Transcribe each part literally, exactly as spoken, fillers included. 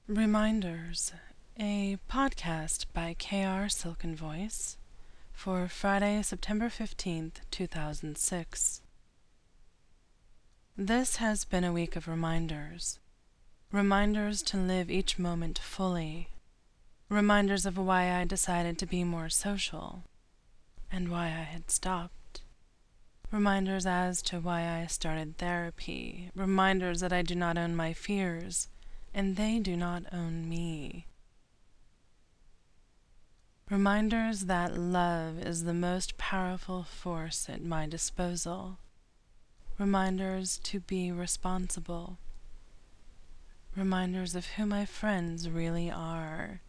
Reminders, a podcast by K R Silken Voice for Friday, September fifteenth, two thousand six. This has been a week of reminders. Reminders to live each moment fully. Reminders of why I decided to be more social and why I had stopped. Reminders as to why I started therapy. Reminders that I do not own my fears and they do not own me. Reminders that love is the most powerful force at my disposal. Reminders to be responsible. Reminders of who my friends really are.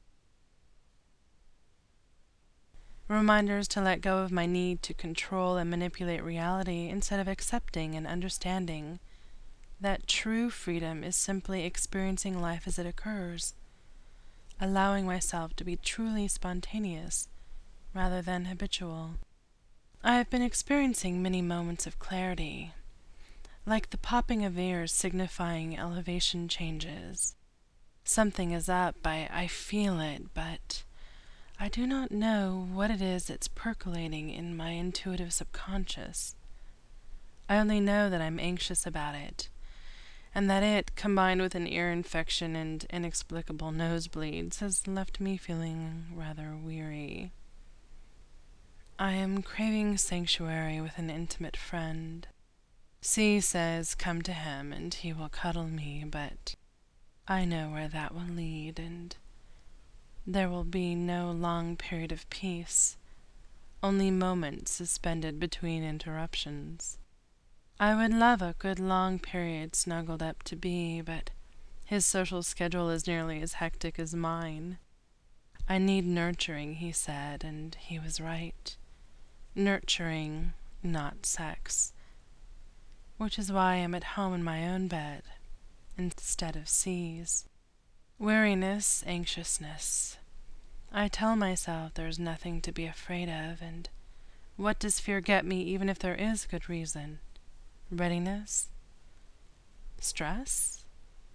Reminders to let go of my need to control and manipulate reality instead of accepting and understanding that true freedom is simply experiencing life as it occurs, allowing myself to be truly spontaneous rather than habitual. I have been experiencing many moments of clarity, like the popping of ears signifying elevation changes. Something is up, I, I feel it, but I do not know what it is that's percolating in my intuitive subconscious. I only know that I'm anxious about it, and that it, combined with an ear infection and inexplicable nosebleeds, has left me feeling rather weary. I am craving sanctuary with an intimate friend. C says come to him and he will cuddle me, but I know where that will lead, and there will be no long period of peace, only moments suspended between interruptions. I would love a good long period snuggled up to B, but his social schedule is nearly as hectic as mine. I need nurturing, he said, and he was right. Nurturing, not sex. Which is why I am at home in my own bed, instead of C's. Weariness, anxiousness. I tell myself there's nothing to be afraid of, and what does fear get me even if there is good reason? Readiness? Stress?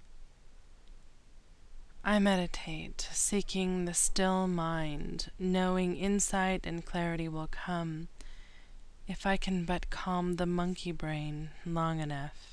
I meditate, seeking the still mind, knowing insight and clarity will come if I can but calm the monkey brain long enough.